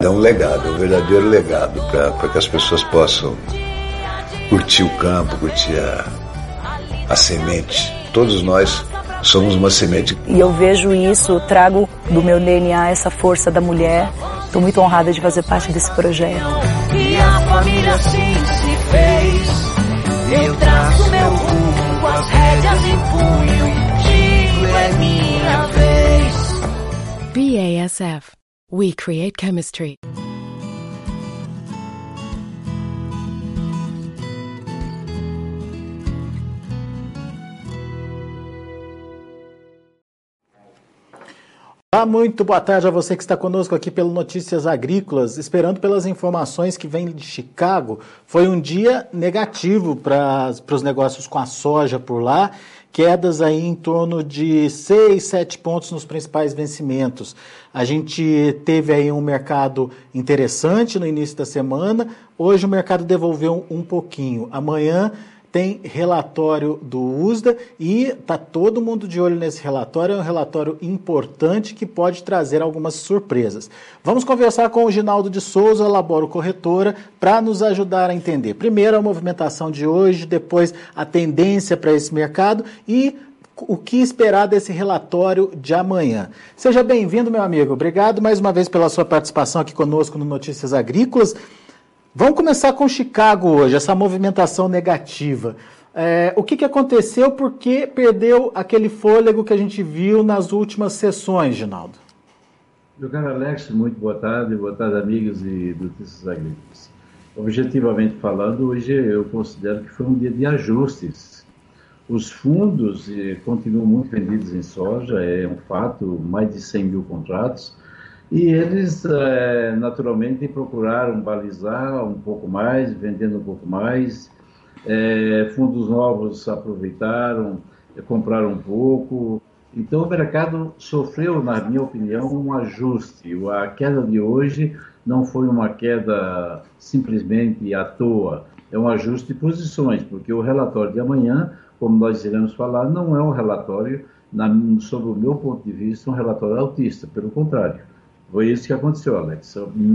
é um legado, é um verdadeiro legado para que as pessoas possam curtir o campo, curtir a semente. Todos nós somos uma semente. E eu vejo isso, trago do meu DNA essa força da mulher. Estou muito honrada de fazer parte desse projeto. E a família assim se fez. Eu traço meu rumo, as rédeas em punho. Digo, é minha vez. BASF. We create chemistry. Olá, muito boa tarde a você que está conosco aqui pelo Notícias Agrícolas, esperando pelas informações que vêm de Chicago. Foi um dia negativo para os negócios com a soja por lá, quedas aí em torno de 6, 7 pontos nos principais vencimentos. A gente teve aí um mercado interessante no início da semana, hoje o mercado devolveu um pouquinho. Amanhã tem relatório do USDA e está todo mundo de olho nesse relatório. É um relatório importante que pode trazer algumas surpresas. Vamos conversar com o Ginaldo de Souza, Laboro Corretora, para nos ajudar a entender. Primeiro a movimentação de hoje, depois a tendência para esse mercado e o que esperar desse relatório de amanhã. Seja bem-vindo, meu amigo. Obrigado mais uma vez pela sua participação aqui conosco no Notícias Agrícolas. Vamos começar com Chicago hoje, essa movimentação negativa. O que aconteceu? Por que perdeu aquele fôlego que a gente viu nas últimas sessões, Ginaldo? Meu caro Alex, muito boa tarde, amigos e Notícias Agrícolas. Objetivamente falando, hoje eu considero que foi um dia de ajustes. Os fundos continuam muito vendidos em soja, é um fato, mais de 100 mil contratos. E eles, naturalmente, procuraram balizar um pouco mais, vendendo um pouco mais. Fundos novos aproveitaram, compraram um pouco. Então, o mercado sofreu, na minha opinião, um ajuste. A queda de hoje não foi uma queda simplesmente à toa. É um ajuste de posições, porque o relatório de amanhã, como nós iremos falar, não é um relatório, sob o meu ponto de vista, um relatório altista. Pelo contrário. Foi isso que aconteceu, Alex.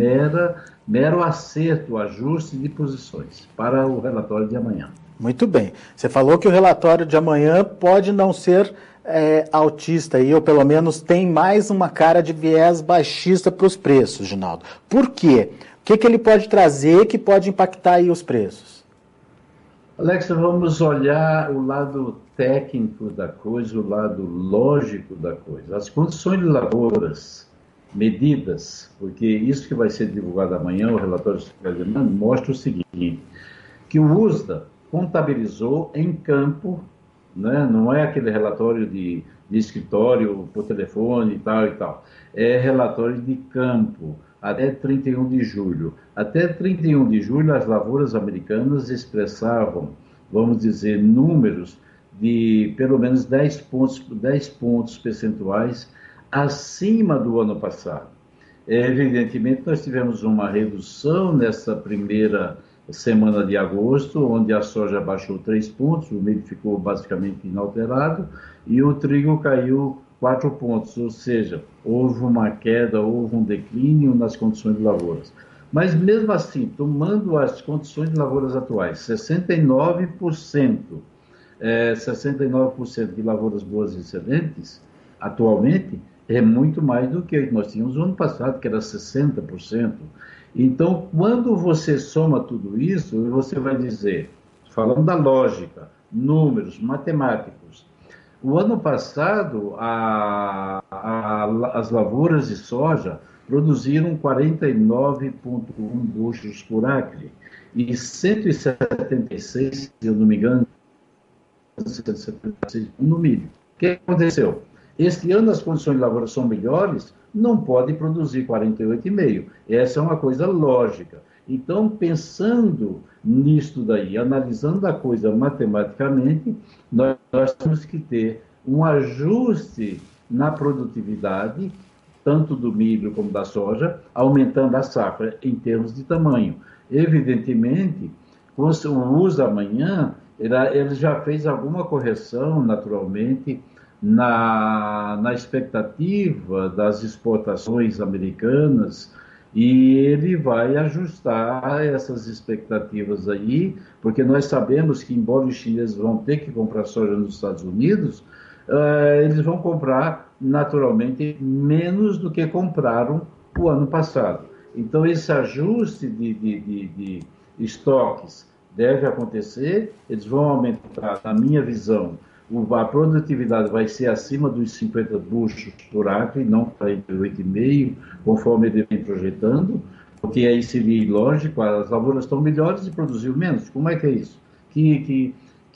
Mero acerto, ajuste de posições para o relatório de amanhã. Muito bem. Você falou que o relatório de amanhã pode não ser altista, ou pelo menos tem mais uma cara de viés baixista para os preços, Ginaldo. Por quê? O que ele pode trazer que pode impactar aí os preços? Alex, vamos olhar o lado técnico da coisa, o lado lógico da coisa. As condições de lavouras medidas, porque isso que vai ser divulgado amanhã, o relatório mostra o seguinte, que o USDA contabilizou em campo, né, não é aquele relatório de escritório por telefone e tal, é relatório de campo, até 31 de julho. Até 31 de julho, as lavouras americanas expressavam, vamos dizer, números de pelo menos 10 pontos percentuais acima do ano passado. Evidentemente, nós tivemos uma redução nessa primeira semana de agosto, onde a soja baixou 3 pontos, o milho ficou basicamente inalterado, e o trigo caiu 4 pontos, ou seja, houve uma queda, houve um declínio nas condições de lavouras. Mas mesmo assim, tomando as condições de lavouras atuais, 69% de lavouras boas e excelentes, atualmente, é muito mais do que nós tínhamos no ano passado, que era 60%. Então, quando você soma tudo isso, você vai dizer, falando da lógica, números, matemáticos, o ano passado, as lavouras de soja produziram 49,1 bushels por acre e 176, se eu não me engano, 176 no milho. O que aconteceu? Este ano as condições de lavoura são melhores, não pode produzir 48,5. Essa é uma coisa lógica. Então, pensando nisto daí, analisando a coisa matematicamente, nós temos que ter um ajuste na produtividade, tanto do milho como da soja, aumentando a safra em termos de tamanho. Evidentemente, com o uso amanhã, ele já fez alguma correção, naturalmente, na expectativa das exportações americanas E ele vai ajustar essas expectativas aí, porque nós sabemos que, embora os chineses vão ter que comprar soja nos Estados Unidos, eles vão comprar, naturalmente, menos do que compraram o ano passado. Então, esse ajuste de estoques deve acontecer, eles vão aumentar, na minha visão, a produtividade vai ser acima dos 50 buchos por acre, não para entre 8,5, conforme ele vem projetando, porque aí seria ilógico, as lavouras estão melhores e produziu menos. Como é que é isso? Que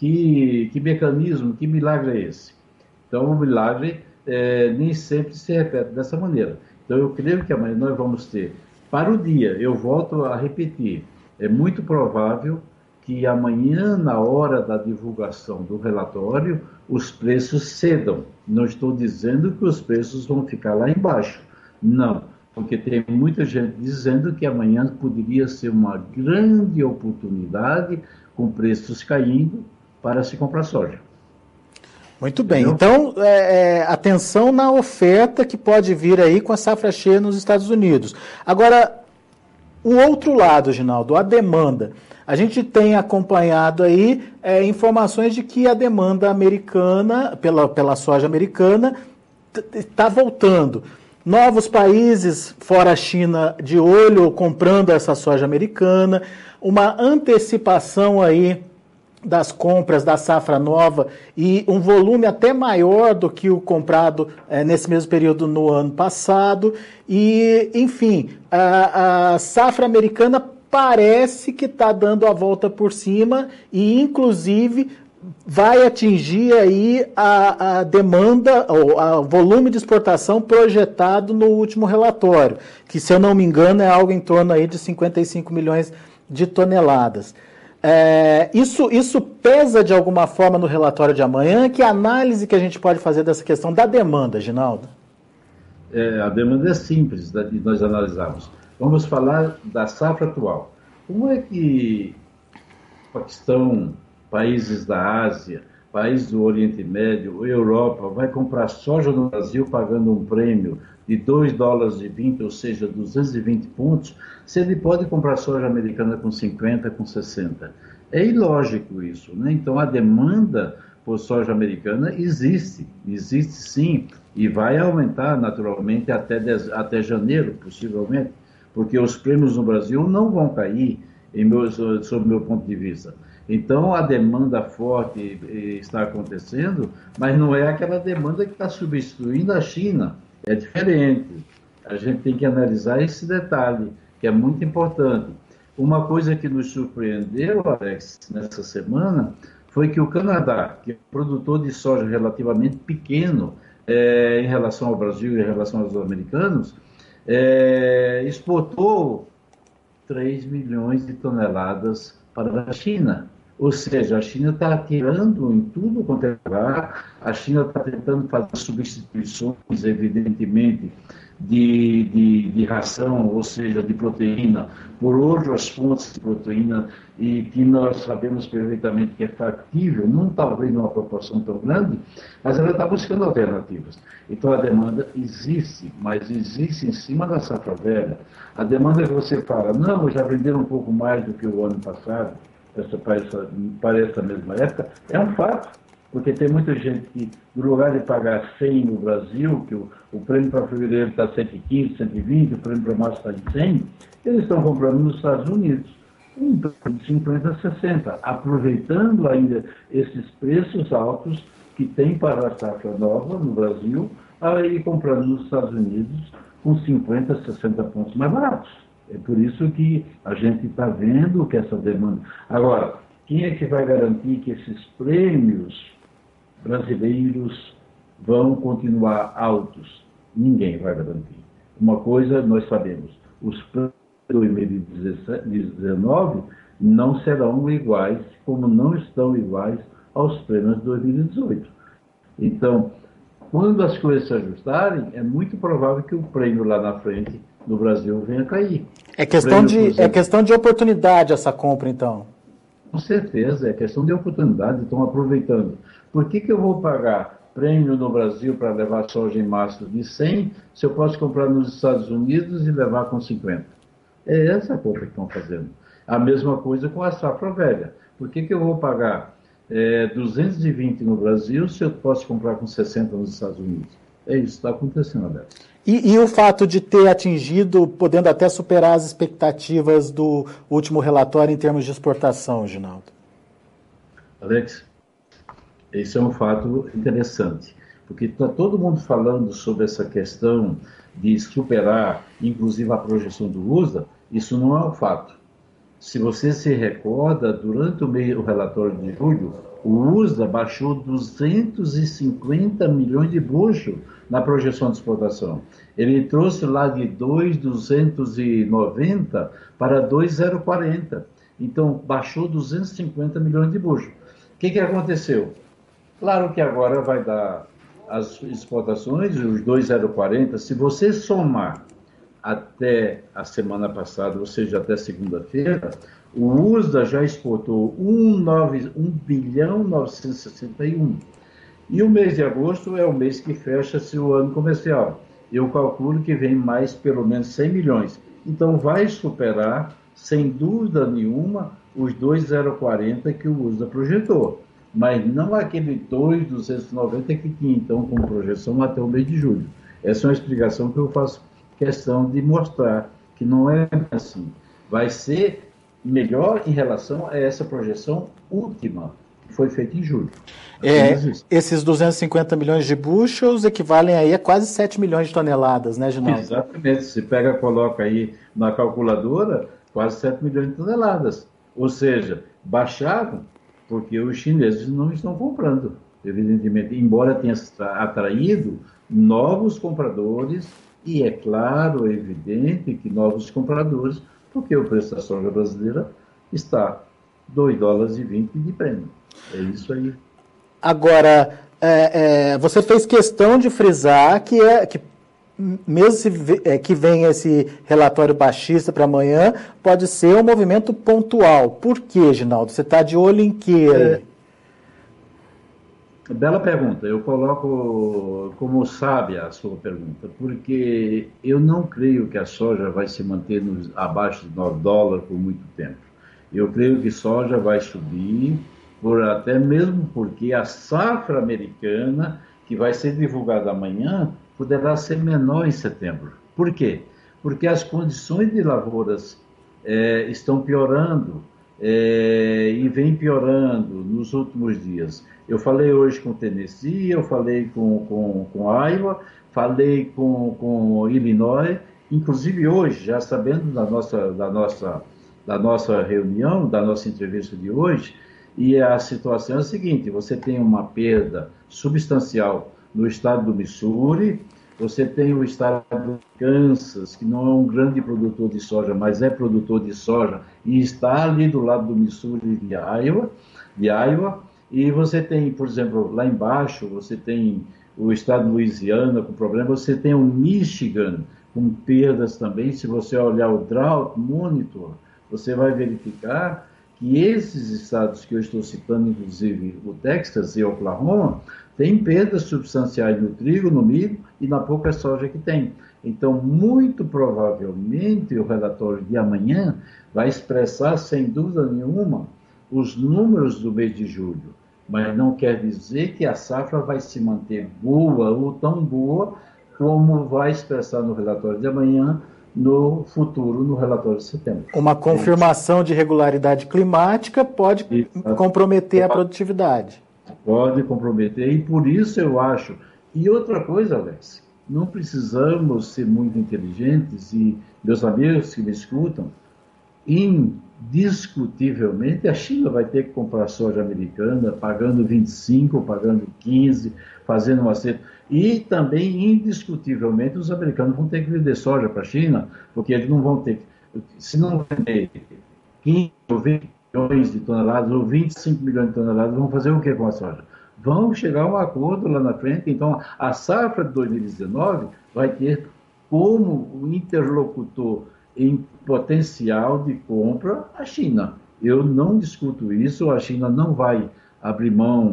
mecanismo, que milagre é esse? Então, o milagre nem sempre se repete dessa maneira. Então, eu creio que amanhã nós vamos ter, para o dia, eu volto a repetir, é muito provável que amanhã, na hora da divulgação do relatório, os preços cedam. Não estou dizendo que os preços vão ficar lá embaixo. Não, porque tem muita gente dizendo que amanhã poderia ser uma grande oportunidade, com preços caindo, para se comprar soja. Muito bem. Então, atenção na oferta que pode vir aí com a safra cheia nos Estados Unidos. Agora, o outro lado, Ginaldo, a demanda. A gente tem acompanhado aí informações de que a demanda americana, pela soja americana, está voltando. Novos países, fora a China, de olho, comprando essa soja americana, uma antecipação aí das compras da safra nova e um volume até maior do que o comprado nesse mesmo período no ano passado. E, enfim, a safra americana parece que está dando a volta por cima e, inclusive, vai atingir aí a demanda, ou o volume de exportação projetado no último relatório, que, se eu não me engano, é algo em torno aí de 55 milhões de toneladas. Isso pesa de alguma forma no relatório de amanhã? Que análise que a gente pode fazer dessa questão da demanda, Ginaldo? A demanda é simples de nós analisarmos. Vamos falar da safra atual. Como é que Paquistão, países da Ásia, países do Oriente Médio, Europa, vai comprar soja no Brasil pagando um prêmio de $2,20, ou seja, 220 pontos, se ele pode comprar soja americana com 50, com 60? É ilógico isso, né? Então, a demanda por soja americana existe sim, e vai aumentar naturalmente até janeiro, possivelmente, porque os prêmios no Brasil não vão cair, sob o meu ponto de vista. Então, a demanda forte está acontecendo, mas não é aquela demanda que está substituindo a China. É diferente. A gente tem que analisar esse detalhe, que é muito importante. Uma coisa que nos surpreendeu, Alex, nessa semana, foi que o Canadá, que é um produtor de soja relativamente pequeno em relação ao Brasil e em relação aos americanos, exportou 3 milhões de toneladas para a China. Ou seja, a China está atirando em tudo quanto é lugar, a China está tentando fazer substituições, evidentemente, de ração, ou seja, de proteína, por outras fontes de proteína, e que nós sabemos perfeitamente que é factível, não talvez numa proporção tão grande, mas ela está buscando alternativas. Então a demanda existe, mas existe em cima da safra velha. A demanda que você fala, não, já venderam um pouco mais do que o ano passado, para essa mesma época, é um fato, porque tem muita gente que, no lugar de pagar 100 no Brasil, que o prêmio para fevereiro está 115, 120, o prêmio para março está em 100, eles estão comprando nos Estados Unidos um prêmio de 50, 60, aproveitando ainda esses preços altos que tem para a safra nova no Brasil, aí comprando nos Estados Unidos com 50, 60 pontos mais baratos. É por isso que a gente está vendo que essa demanda... Agora, quem é que vai garantir que esses prêmios brasileiros vão continuar altos? Ninguém vai garantir. Uma coisa nós sabemos, os prêmios de 2019 não serão iguais, como não estão iguais aos prêmios de 2018. Então, quando as coisas se ajustarem, é muito provável que o prêmio lá na frente no Brasil venha a cair. É questão de oportunidade essa compra, então. Com certeza, é questão de oportunidade, estão aproveitando. Por que eu vou pagar prêmio no Brasil para levar soja em março de 100, se eu posso comprar nos Estados Unidos e levar com 50. É essa a conta que estão fazendo. A mesma coisa com a safra velha. Por que eu vou pagar 220 no Brasil se eu posso comprar com 60 nos Estados Unidos? É isso que está acontecendo, Alex. E o fato de ter atingido, podendo até superar as expectativas do último relatório em termos de exportação, Ginaldo? Alex, esse é um fato interessante, porque está todo mundo falando sobre essa questão de superar, inclusive, a projeção do USDA. Isso não é um fato. Se você se recorda, durante o relatório de julho, o USDA baixou 250 milhões de bushel na projeção de exportação. Ele trouxe lá de 2.290 para 2.040. Então, baixou 250 milhões de bushel. O que aconteceu? Claro que agora vai dar as exportações, os 2.040, se você somar até a semana passada, ou seja, até segunda-feira, o USDA já exportou 1.961. E o mês de agosto é o mês que fecha-se o ano comercial. Eu calculo que vem mais pelo menos 100 milhões. Então vai superar, sem dúvida nenhuma, os 2.040 que o USDA projetou. Mas não aquele 2.290 que tinha, então, como projeção até o mês de julho. Essa é uma explicação que eu faço questão de mostrar, que não é assim. Vai ser melhor em relação a essa projeção última, que foi feita em julho. Esses 250 milhões de bushels equivalem aí a quase 7 milhões de toneladas, né, Ginaldo? Exatamente. Se coloca aí na calculadora, quase 7 milhões de toneladas. Ou seja, baixaram porque os chineses não estão comprando, evidentemente, embora tenha atraído novos compradores, e é claro, é evidente que novos compradores, porque o preço da soja brasileira está $2,20 de prêmio. É isso aí. Agora, você fez questão de frisar que mesmo que venha esse relatório baixista para amanhã, pode ser um movimento pontual. Por quê, Ginaldo? Você está de olho em quê? Bela pergunta. Eu coloco como sábia a sua pergunta, porque eu não creio que a soja vai se manter abaixo de $9 por muito tempo. Eu creio que soja vai subir, até mesmo porque a safra americana, que vai ser divulgada amanhã, poderá ser menor em setembro. Por quê? Porque as condições de lavouras estão piorando e vem piorando nos últimos dias. Eu falei hoje com Tennessee, eu falei com Iowa, falei com Illinois, inclusive hoje, já sabendo da nossa reunião, da nossa entrevista de hoje, e a situação é a seguinte: você tem uma perda substancial no estado do Missouri, você tem o estado do Kansas, que não é um grande produtor de soja, mas é produtor de soja e está ali do lado do Missouri de Iowa, e você tem, por exemplo, lá embaixo, você tem o estado de Louisiana com problema, você tem o Michigan com perdas também. Se você olhar o Drought Monitor, você vai verificar que esses estados que eu estou citando, inclusive o Texas e Oklahoma, têm perdas substanciais no trigo, no milho e na pouca soja que tem. Então, muito provavelmente, o relatório de amanhã vai expressar, sem dúvida nenhuma, os números do mês de julho, mas não quer dizer que a safra vai se manter boa ou tão boa como vai expressar no relatório de amanhã, no futuro, no relatório de setembro. Uma confirmação de regularidade climática pode comprometer a produtividade. Pode comprometer, e por isso eu acho. E outra coisa, Alex, não precisamos ser muito inteligentes, e meus amigos que me escutam, indiscutivelmente a China vai ter que comprar soja americana, pagando 25, pagando 15, fazendo um acerto. E também, indiscutivelmente, os americanos vão ter que vender soja para a China, porque eles não vão ter, se não vender 15 ou 20 milhões de toneladas ou 25 milhões de toneladas, vão fazer o que com a soja? Vão chegar a um acordo lá na frente. Então, a safra de 2019 vai ter como o interlocutor em potencial de compra a China. Eu não discuto isso, a China não vai abrir mão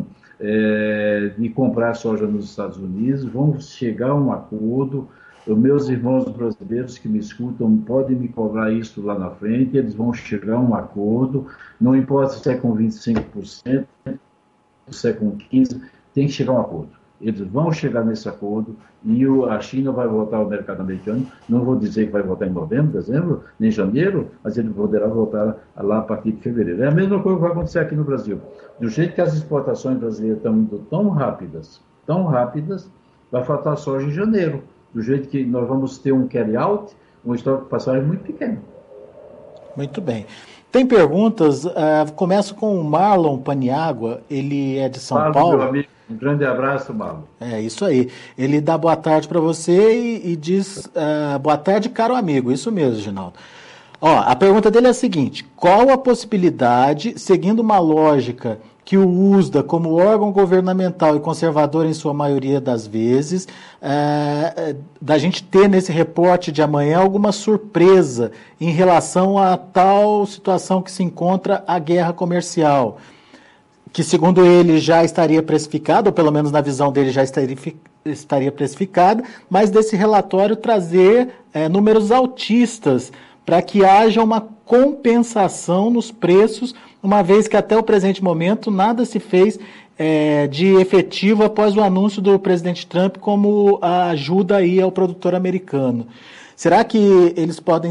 de comprar soja nos Estados Unidos, vão chegar a um acordo. Os meus irmãos brasileiros que me escutam podem me cobrar isso lá na frente, eles vão chegar a um acordo, não importa se é com 25%, se é com 15%, tem que chegar a um acordo. Eles vão chegar nesse acordo e a China vai voltar ao mercado americano. Não vou dizer que vai voltar em novembro, dezembro, nem janeiro, mas ele poderá voltar lá a partir de fevereiro. É a mesma coisa que vai acontecer aqui no Brasil. Do jeito que as exportações brasileiras estão indo tão rápidas, vai faltar soja em janeiro. Do jeito que nós vamos ter um carry-out, um estoque de passagem muito pequeno. Muito bem. Tem perguntas, começo com o Marlon Paniagua, ele é de São Paulo. Meu amigo, um grande abraço, Marlon. É isso aí. Ele dá boa tarde para você e diz, boa tarde, caro amigo. Isso mesmo, Ginaldo. Ó, a pergunta dele é a seguinte: qual a possibilidade, seguindo uma lógica que o USDA, como órgão governamental e conservador em sua maioria das vezes, da gente ter nesse reporte de amanhã alguma surpresa em relação a tal situação que se encontra a guerra comercial, que segundo ele já estaria precificada, ou pelo menos na visão dele já estaria precificada, mas desse relatório trazer números altistas para que haja uma compensação nos preços, uma vez que até o presente momento nada se fez de efetivo após o anúncio do presidente Trump como a ajuda aí ao produtor americano. Será que eles podem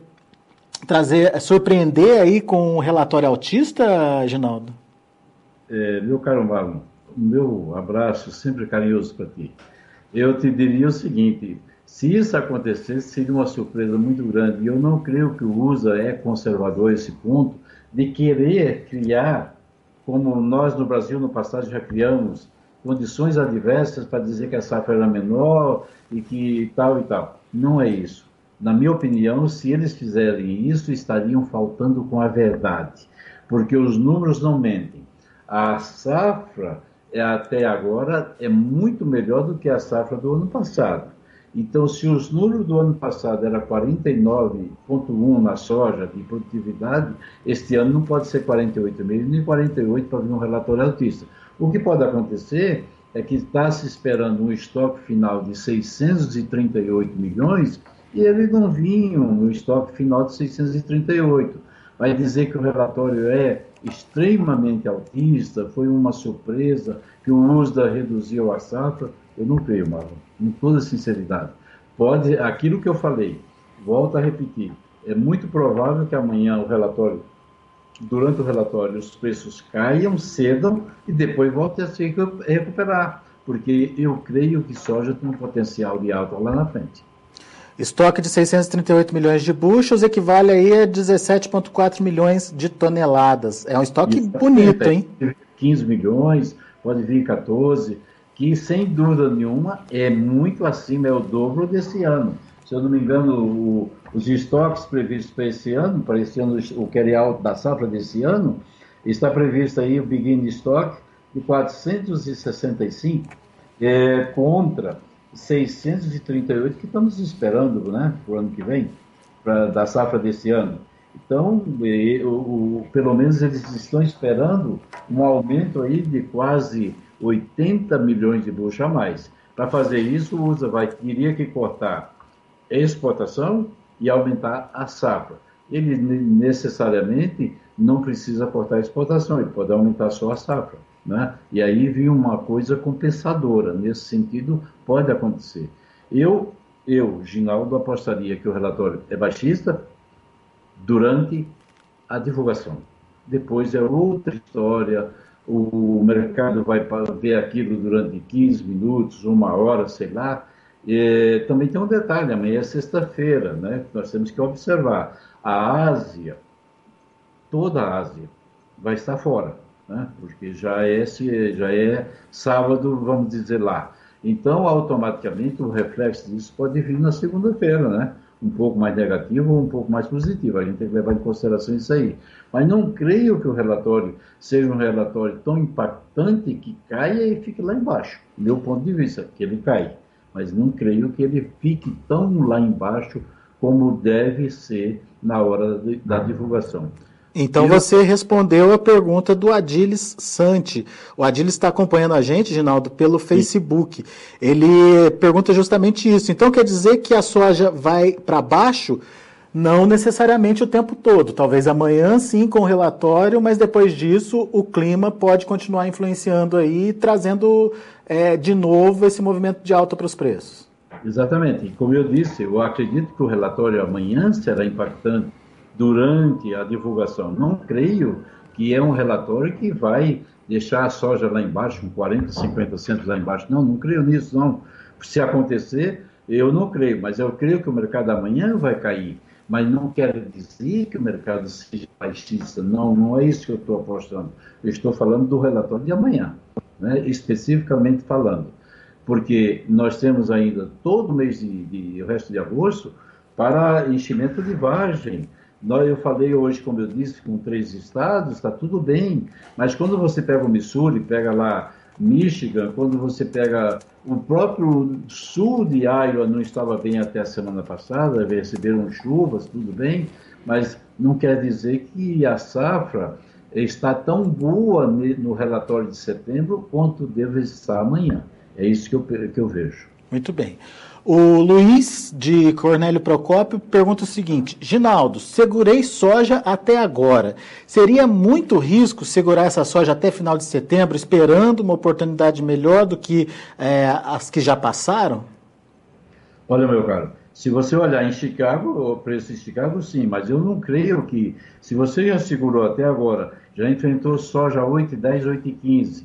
surpreender aí com um relatório altista, Ginaldo? Meu caro Marlon, meu abraço sempre carinhoso para ti. Eu te diria o seguinte: se isso acontecesse, seria uma surpresa muito grande. E eu não creio que o USA é conservador a esse ponto de querer criar, como nós no Brasil no passado já criamos, condições adversas para dizer que a safra era menor e que tal e tal. Não é isso. Na minha opinião, se eles fizerem isso, estariam faltando com a verdade, porque os números não mentem. A safra, até agora, é muito melhor do que a safra do ano passado. Então, se os números do ano passado era 49,1 na soja de produtividade, este ano não pode ser 48,5 nem 48 para vir um relatório altista. O que pode acontecer é que está se esperando um estoque final de 638 milhões e eles não vinham no estoque final de 638. Vai dizer que o relatório é extremamente altista, foi uma surpresa, que o USDA reduziu a safra. Eu não creio, Marlon, com toda sinceridade. Aquilo que eu falei, volto a repetir, é muito provável que amanhã durante o relatório, os preços caiam, cedam e depois voltem a se recuperar, porque eu creio que soja tem um potencial de alta lá na frente. Estoque de 638 milhões de bushels equivale aí a 17,4 milhões de toneladas. É um estoque bonito, hein? 15 milhões, pode vir 14, que sem dúvida nenhuma é muito acima, é o dobro desse ano. Se eu não me engano, os estoques previstos para esse ano, o carry-out da safra desse ano, está previsto aí o beginning stock de 465 contra 638 que estamos esperando, né, para o ano que vem, da safra desse ano. Então, pelo menos eles estão esperando um aumento aí de quase 80 milhões de bushels a mais. Para fazer isso, o USA teria que cortar a exportação e aumentar a safra. Ele necessariamente não precisa cortar a exportação, ele pode aumentar só a safra, né? E aí vem uma coisa compensadora. Nesse sentido, pode acontecer. Eu, Ginaldo, apostaria que o relatório é baixista durante a divulgação. Depois é outra história. O mercado vai ver aquilo durante 15 minutos, 1 hora, sei lá. Também tem um detalhe, amanhã é sexta-feira, né? Nós temos que observar. A Ásia, toda a Ásia, vai estar fora, né? Porque já é sábado, vamos dizer lá. Então, automaticamente, o reflexo disso pode vir na segunda-feira, né? Um pouco mais negativo ou um pouco mais positivo. A gente tem que levar em consideração isso aí. Mas não creio que o relatório seja um relatório tão impactante que caia e fique lá embaixo. Do meu ponto de vista, que ele cai. Mas não creio que ele fique tão lá embaixo como deve ser na hora da divulgação. Então você respondeu a pergunta do Adilis Santi. O Adilis está acompanhando a gente, Ginaldo, pelo Facebook. Ele pergunta justamente isso. Então quer dizer que a soja vai para baixo? Não necessariamente o tempo todo. Talvez amanhã sim com o relatório, mas depois disso o clima pode continuar influenciando aí, trazendo de novo esse movimento de alta para os preços. Exatamente. E como eu disse, eu acredito que o relatório amanhã será impactante durante a divulgação. Não creio que é um relatório que vai deixar a soja lá embaixo, com 40, 50 centos lá embaixo. Não creio nisso, não. Se acontecer, eu não creio, mas eu creio que o mercado amanhã vai cair. Mas não quero dizer que o mercado seja baixista. Não é isso que eu estou apostando. Eu estou falando do relatório de amanhã, né? Especificamente falando. Porque nós temos ainda todo o mês o resto de agosto para enchimento de vagem. Eu falei hoje, como eu disse, com 3 estados, está tudo bem, mas quando você pega o Missouri, pega lá Michigan, quando você pega o próprio sul de Iowa, não estava bem até a semana passada, receberam chuvas, tudo bem, mas não quer dizer que a safra está tão boa no relatório de setembro quanto deve estar amanhã. É isso que eu vejo. Muito bem. O Luiz, de Cornélio Procópio, pergunta o seguinte: Ginaldo, segurei soja até agora. Seria muito risco segurar essa soja até final de setembro, esperando uma oportunidade melhor do que as que já passaram? Olha, meu caro, se você olhar em Chicago, o preço em Chicago, sim, mas eu não creio que, se você já segurou até agora, já enfrentou soja 8,10, 8,15,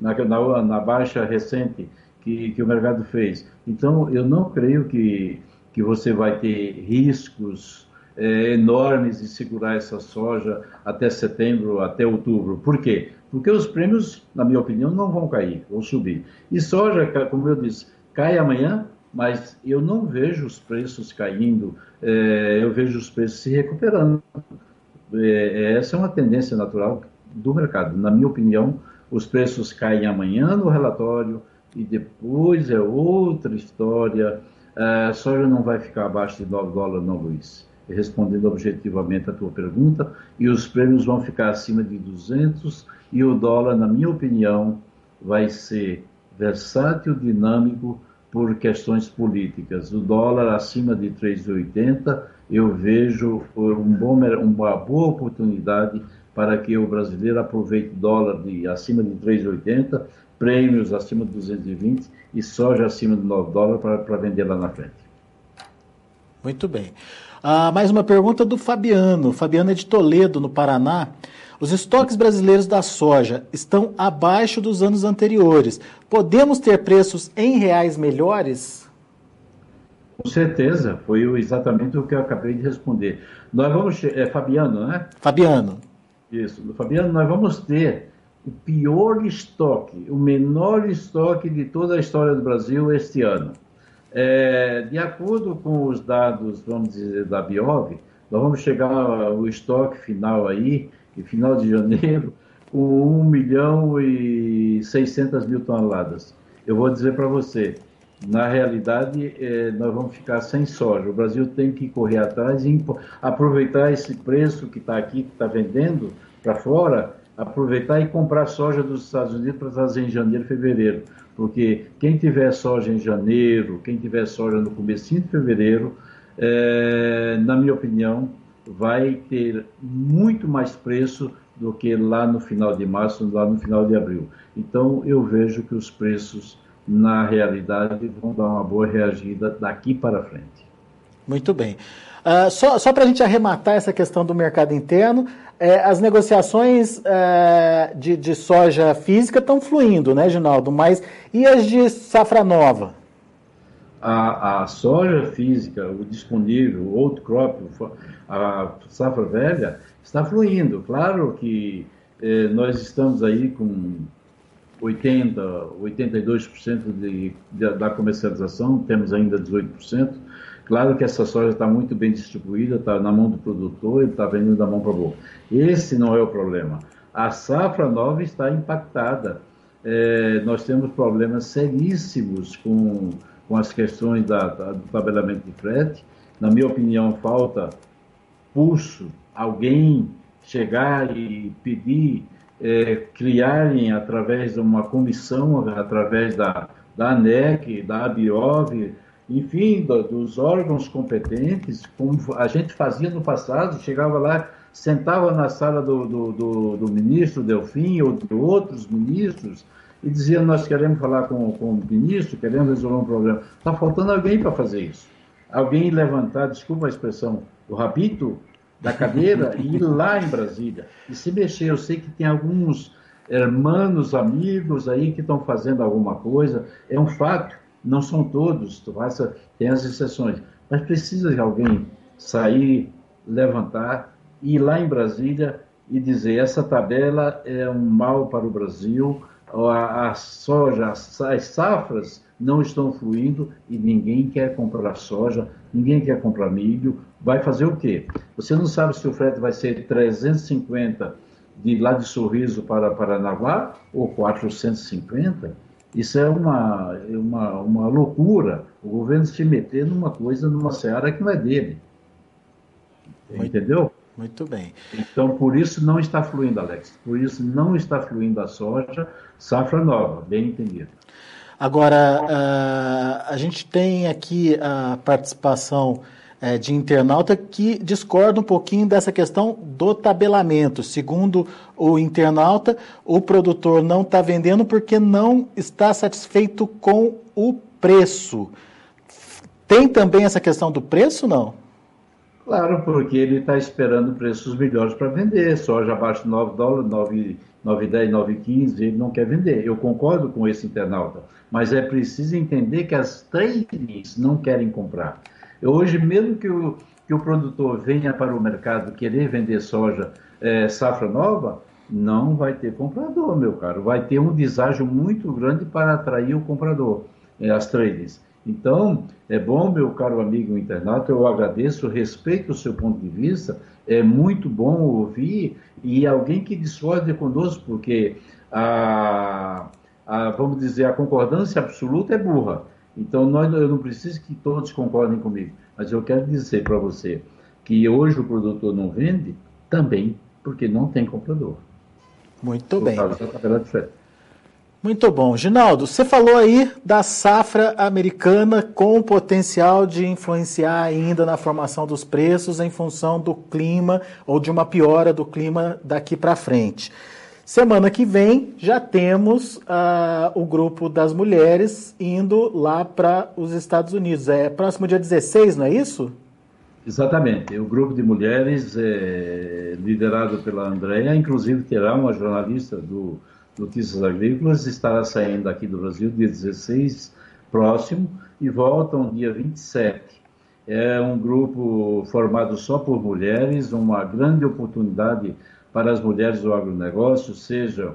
na baixa recente que o mercado fez. Então, eu não creio que você vai ter riscos enormes de segurar essa soja até setembro, até outubro. Por quê? Porque os prêmios, na minha opinião, não vão cair, vão subir. E soja, como eu disse, cai amanhã, mas eu não vejo os preços caindo, eu vejo os preços se recuperando. Essa é uma tendência natural do mercado. Na minha opinião, os preços caem amanhã no relatório, e depois é outra história. A soja não vai ficar abaixo de $9, não, Luiz. Respondendo objetivamente a tua pergunta, e os prêmios vão ficar acima de 200, e o dólar, na minha opinião, vai ser versátil, dinâmico, por questões políticas. O dólar acima de 3,80, eu vejo uma boa oportunidade para que o brasileiro aproveite dólar acima de 3,80, prêmios acima de 220 e soja acima de $9 para vender lá na frente. Muito bem. Mais uma pergunta do Fabiano. Fabiano é de Toledo, no Paraná. Os estoques brasileiros da soja estão abaixo dos anos anteriores. Podemos ter preços em reais melhores? Com certeza, foi exatamente o que eu acabei de responder. Nós vamos... Fabiano, né? Fabiano. Isso. Fabiano, nós vamos ter o pior estoque, o menor estoque de toda a história do Brasil este ano. De acordo com os dados, vamos dizer, da Biov, nós vamos chegar ao estoque final aí, em final de janeiro, com 1.600.000 toneladas. Eu vou dizer para você, na realidade, nós vamos ficar sem soja. O Brasil tem que correr atrás e aproveitar esse preço que está aqui, que está vendendo para fora, aproveitar e comprar soja dos Estados Unidos para trazer em janeiro e fevereiro. Porque quem tiver soja em janeiro, quem tiver soja no comecinho de fevereiro, na minha opinião, vai ter muito mais preço do que lá no final de março, lá no final de abril. Então, eu vejo que os preços, na realidade, vão dar uma boa reagida daqui para frente. Muito bem. Só para a gente arrematar essa questão do mercado interno, as negociações de soja física estão fluindo, né, Ginaldo? Mas e as de safra nova? A soja física, o disponível, o old crop, a safra velha, está fluindo. Claro que nós estamos aí com 82% da comercialização, temos ainda 18%. Claro que essa soja está muito bem distribuída, está na mão do produtor, ele está vendendo da mão para a boca. Esse não é o problema. A safra nova está impactada. Nós temos problemas seríssimos com as questões do tabelamento de frete. Na minha opinião, falta pulso, alguém chegar e pedir, criarem através de uma comissão, através da ANEC, da ABIOV, enfim, dos órgãos competentes, como a gente fazia no passado, chegava lá, sentava na sala do ministro Delfim ou de outros ministros e dizia: nós queremos falar com o ministro, queremos resolver um problema. Está faltando alguém para fazer isso. Alguém levantar, desculpa a expressão, o rabito da cadeira e ir lá em Brasília e se mexer. Eu sei que tem alguns irmãos, amigos aí que estão fazendo alguma coisa, é um fato, não são todos, tem as exceções, mas precisa de alguém sair, levantar, ir lá em Brasília e dizer: essa tabela é um mal para o Brasil, a soja, as safras não estão fluindo e ninguém quer comprar soja, ninguém quer comprar milho. Vai fazer o quê? Você não sabe se o frete vai ser 350 de lá de Sorriso para Paranaguá ou 450. Isso é uma loucura, o governo se meter numa coisa, numa seara que não é dele. Entendeu? Muito bem. Então, por isso não está fluindo, Alex. Por isso não está fluindo a soja, safra nova, bem entendido. Agora, a gente tem aqui a participação de internauta que discorda um pouquinho dessa questão do tabelamento. Segundo o internauta, o produtor não está vendendo porque não está satisfeito com o preço. Tem também essa questão do preço, não? Claro, porque ele está esperando preços melhores para vender. Soja abaixo de $9, 9,10, 9,15, ele não quer vender. Eu concordo com esse internauta, mas é preciso entender que as tradings não querem comprar. Hoje, mesmo que o produtor venha para o mercado querer vender soja safra nova, não vai ter comprador, meu caro. Vai ter um deságio muito grande para atrair o comprador, as tradings. Então, é bom, meu caro amigo internauta, eu agradeço, respeito o seu ponto de vista, é muito bom ouvir, e alguém que discorde conosco, porque vamos dizer, a concordância absoluta é burra. Então, eu não preciso que todos concordem comigo, mas eu quero dizer para você que hoje o produtor não vende também porque não tem comprador. Muito bem. Por causa da tabela de frete. Muito bom. Ginaldo, você falou aí da safra americana com o potencial de influenciar ainda na formação dos preços em função do clima ou de uma piora do clima daqui para frente. Semana que vem já temos o grupo das mulheres indo lá para os Estados Unidos. É próximo dia 16, não é isso? Exatamente. O grupo de mulheres liderado pela Andréia, inclusive terá uma jornalista do Notícias Agrícolas, estará saindo aqui do Brasil dia 16 próximo e voltam dia 27. É um grupo formado só por mulheres, uma grande oportunidade para as mulheres do agronegócio, sejam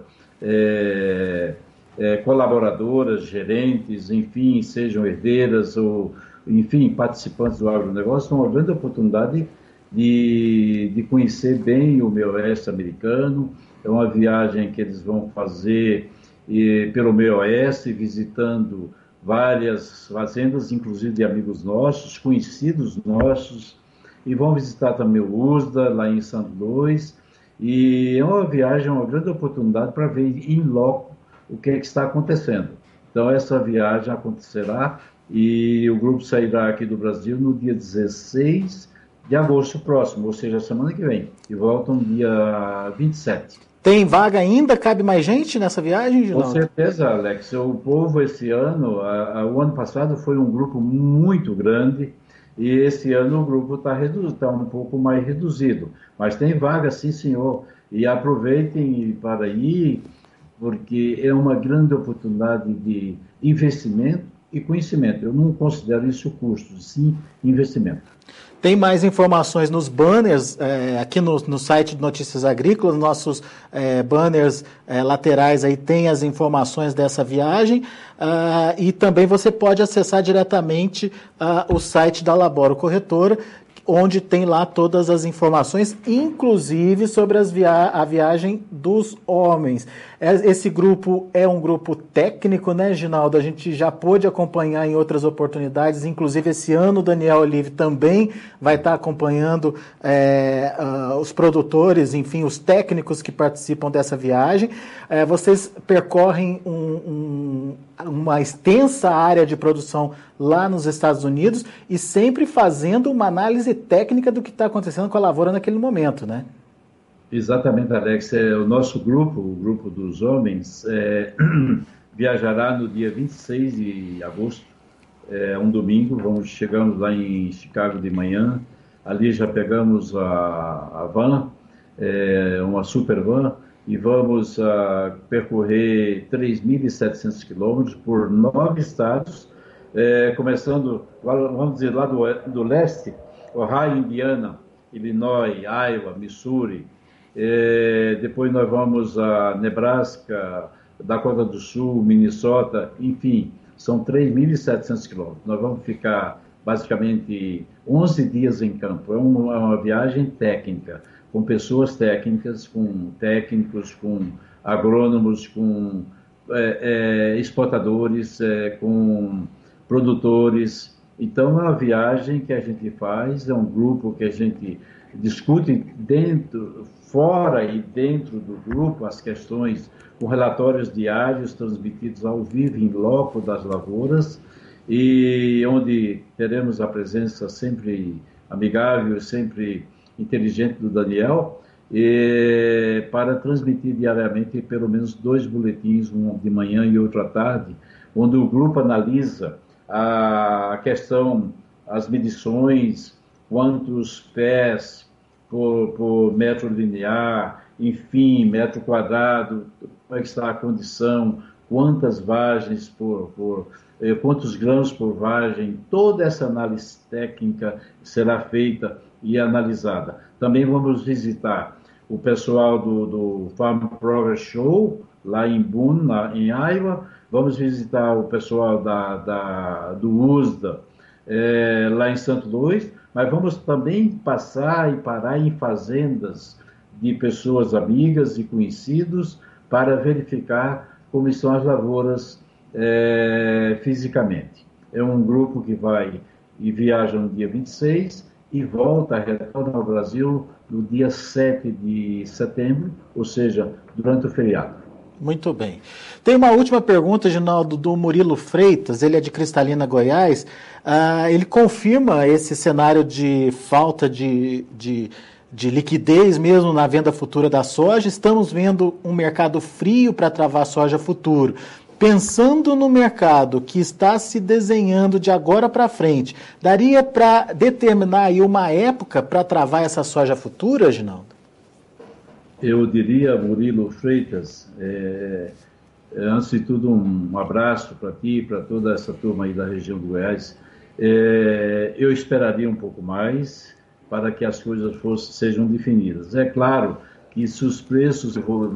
colaboradoras, gerentes, enfim, sejam herdeiras ou, enfim, participantes do agronegócio, uma grande oportunidade de conhecer bem o meio oeste americano. É uma viagem que eles vão fazer pelo meio oeste, visitando várias fazendas, inclusive de amigos nossos, conhecidos nossos, e vão visitar também o USDA, lá em St. Louis, e é uma viagem, uma grande oportunidade para ver em loco o que está acontecendo. Então, essa viagem acontecerá e o grupo sairá aqui do Brasil no dia 16 de agosto próximo, ou seja, semana que vem, e voltam no dia 27. Tem vaga ainda? Cabe mais gente nessa viagem, Ginaldo? Com certeza, Alex. O povo esse ano, o ano passado foi um grupo muito grande e esse ano o grupo está um pouco mais reduzido. Mas tem vaga, sim, senhor. E aproveitem para ir, porque é uma grande oportunidade de investimento e conhecimento. Eu não considero isso custo, sim investimento. Tem mais informações nos banners, aqui no site de Notícias Agrícolas, nossos banners laterais aí tem as informações dessa viagem, e também você pode acessar diretamente o site da Laboro Corretora, onde tem lá todas as informações, inclusive sobre a viagem dos homens. Esse grupo é um grupo técnico, né, Ginaldo? A gente já pôde acompanhar em outras oportunidades, inclusive esse ano o Daniel Olive também vai estar acompanhando os produtores, enfim, os técnicos que participam dessa viagem. Vocês percorrem uma extensa área de produção lá nos Estados Unidos e sempre fazendo uma análise técnica do que está acontecendo com a lavoura naquele momento, né? Exatamente, Alex. O nosso grupo, o grupo dos homens, viajará no dia 26 de agosto, um domingo. Chegamos lá em Chicago de manhã. Ali já pegamos a van, uma super van, e vamos percorrer 3.700 quilômetros por 9 estados, começando, vamos dizer, lá do leste, Ohio, Indiana, Illinois, Iowa, Missouri. Depois nós vamos a Nebraska, Dakota do Sul, Minnesota, enfim, são 3.700 quilômetros. Nós vamos ficar basicamente 11 dias em campo. É uma viagem técnica, com pessoas técnicas, com técnicos, com agrônomos, com exportadores, com produtores. Então é uma viagem que a gente faz, é um grupo que a gente discute fora e dentro do grupo as questões com relatórios diários transmitidos ao vivo em loco das lavouras, e onde teremos a presença sempre amigável, sempre inteligente do Daniel, para transmitir diariamente pelo menos 2 boletins, um de manhã e outro à tarde, onde o grupo analisa a questão, as medições, quantos pés por metro linear, enfim, metro quadrado, como é que está a condição, quantas vagens quantos grãos por vagem. Toda essa análise técnica será feita e analisada. Também vamos visitar o pessoal do Farm Progress Show, lá em Boone, em Iowa. Vamos visitar o pessoal do USDA, lá em St. Louis, mas vamos também passar e parar em fazendas de pessoas amigas e conhecidos para verificar como estão as lavouras fisicamente. É um grupo que vai e viaja no dia 26 e retorna ao Brasil no dia 7 de setembro, ou seja, durante o feriado. Muito bem. Tem uma última pergunta, Ginaldo, do Murilo Freitas, ele é de Cristalina, Goiás. Ele confirma esse cenário de falta de liquidez mesmo na venda futura da soja. Estamos vendo um mercado frio para travar soja futuro. Pensando no mercado que está se desenhando de agora para frente, daria para determinar aí uma época para travar essa soja futura, Ginaldo? Eu diria, Murilo Freitas, antes de tudo, um abraço para ti e para toda essa turma aí da região do Goiás. Eu esperaria um pouco mais para que as coisas sejam definidas. É claro que se os preços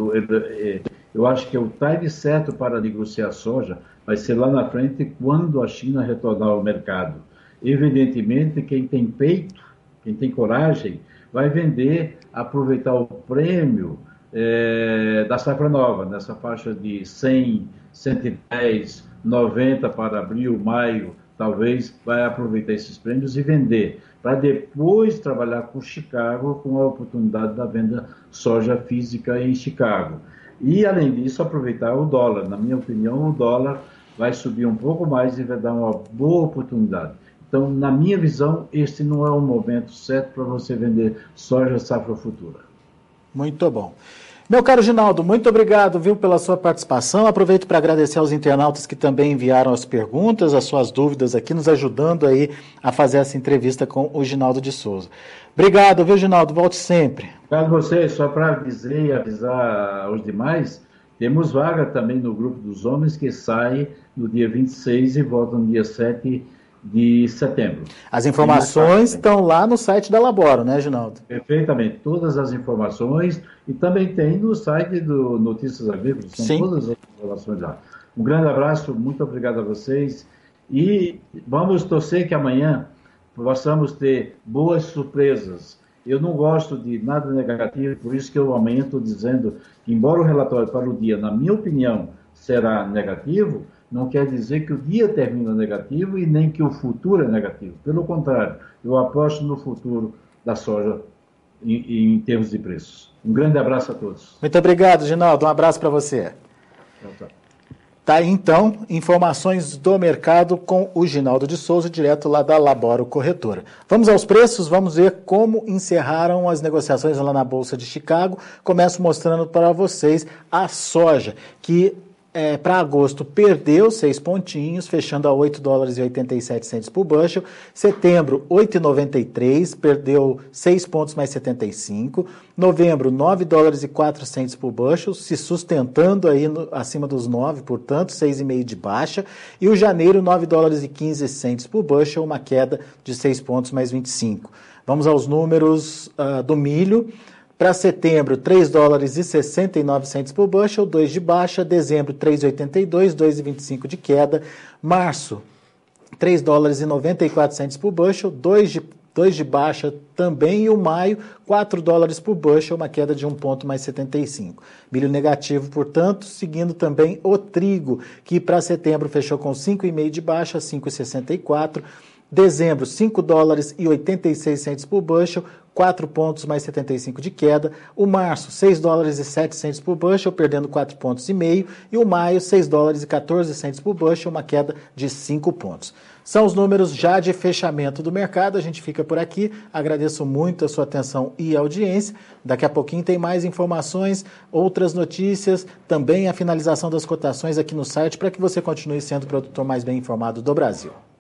eu acho que o time certo para negociar soja vai ser lá na frente, quando a China retornar ao mercado. Evidentemente, quem tem peito, quem tem coragem, vai vender, aproveitar o prêmio da safra nova, nessa faixa de 100, 110, 90 para abril, maio, talvez vai aproveitar esses prêmios e vender, para depois trabalhar com Chicago, com a oportunidade da venda soja física em Chicago. E, além disso, aproveitar o dólar. Na minha opinião, o dólar vai subir um pouco mais e vai dar uma boa oportunidade. Então, na minha visão, este não é o momento certo para você vender soja safra futura. Muito bom. Meu caro Ginaldo, muito obrigado, pela sua participação. Aproveito para agradecer aos internautas que também enviaram as perguntas, as suas dúvidas aqui, nos ajudando aí a fazer essa entrevista com o Ginaldo de Souza. Obrigado, Ginaldo? Volte sempre. Obrigado a você. Só para avisar aos demais, temos vaga também no grupo dos homens que sai no dia 26 e volta no dia 7 de setembro. As informações estão lá no site da Laboro, né, Ginaldo? Perfeitamente, todas as informações, e também tem no site do Notícias Agrícolas, são Sim. Todas as informações lá. Um grande abraço, muito obrigado a vocês, e vamos torcer que amanhã possamos ter boas surpresas. Eu não gosto de nada negativo, por isso que eu aumento dizendo que, embora o relatório para o dia, na minha opinião, será negativo, não quer dizer que o dia termina negativo e nem que o futuro é negativo. Pelo contrário, eu aposto no futuro da soja em termos de preços. Um grande abraço a todos. Muito obrigado, Ginaldo. Um abraço para você. Tchau, tchau. Tá aí, então, informações do mercado com o Ginaldo de Souza, direto lá da Laboro Corretora. Vamos aos preços, vamos ver como encerraram as negociações lá na Bolsa de Chicago. Começo mostrando para vocês a soja, que para agosto perdeu 6 pontinhos, fechando a $8,87 por bushel. Setembro, 8,93, perdeu 6 pontos mais 75. Novembro, $9,04 por bushel, se sustentando aí acima dos 9, portanto, 6,5 de baixa. E o janeiro, $9,15 por bushel, uma queda de 6 pontos mais 25. Vamos aos números do milho. Para setembro, $3,69 por bushel, 2 de baixa. Dezembro, 3,82, 2,25 de queda. Março, $3,94 por bushel, 2 de baixa também. E o maio, $4 por bushel, uma queda de 1 ponto mais 75. Milho negativo, portanto, seguindo também o trigo, que para setembro fechou com 5,5 de baixa, 5,64. Dezembro, $5,86 por bushel, 4 pontos mais 75 de queda. O março, $6,07 por bushel, perdendo 4 pontos e meio. E o maio, $6,14 por bushel, uma queda de 5 pontos. São os números já de fechamento do mercado. A gente fica por aqui. Agradeço muito a sua atenção e audiência. Daqui a pouquinho tem mais informações, outras notícias, também a finalização das cotações aqui no site, para que você continue sendo o produtor mais bem informado do Brasil.